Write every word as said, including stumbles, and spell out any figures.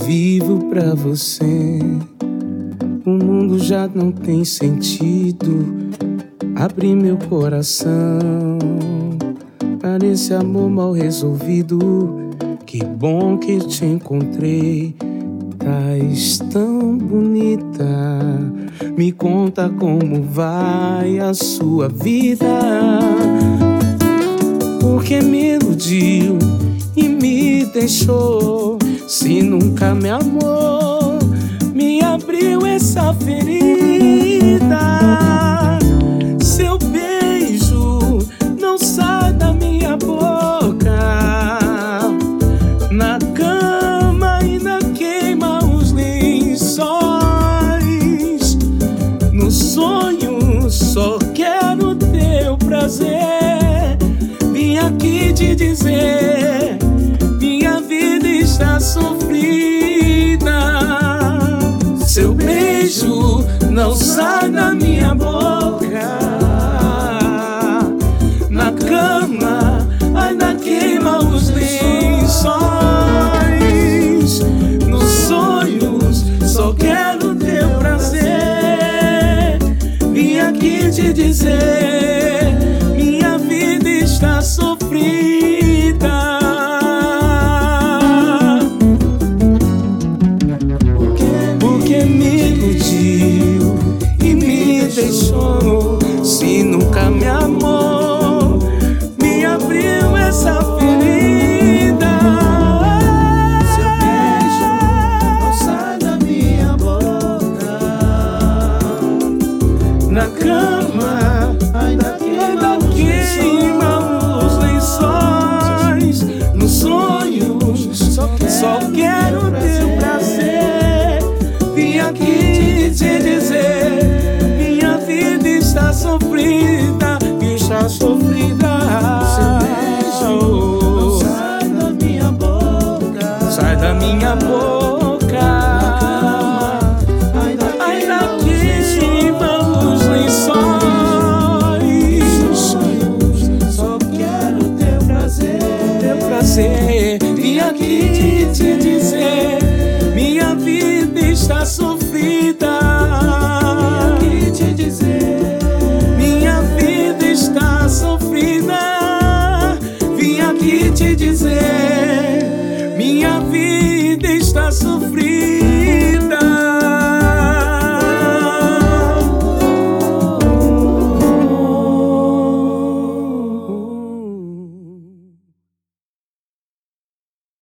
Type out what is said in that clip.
vivo pra você. O mundo já não tem sentido. Abri meu coração para esse amor mal resolvido. Que bom que te encontrei. Tás tão bonita. Me conta como vai a sua vida. Porque me iludiu e me deixou. Se nunca me amou, me abriu essa ferida. Seu beijo não sai da minha boca. Na cama ainda queima os lençóis. No sonho só quero teu prazer. Vim aqui te dizer, minha vida está sofrida. Seu beijo não sai da minha boca. Na cama ainda queima os lençóis. Nos sonhos só quero teu prazer. Vim aqui te dizer, minha vida está sofrida. Porque me iludiu e me deixou. Se nunca me amou, me abriu essa ferida. Seu beijo não sai da minha boca. Na cama ainda queima os lençóis. Nos sonhos só quero teu prazer. Vim aqui te dizer, minha vida está sofrida. Está sofrida. Seu beijo não sai da minha boca. Sai da minha boca. Ainda queima os lençóis. Só quero teu prazer. Teu prazer. Vim aqui te dizer, minha vida está sofrida. Vim aqui te dizer, minha vida está sofrida. Vim aqui te dizer, minha vida está sofrida.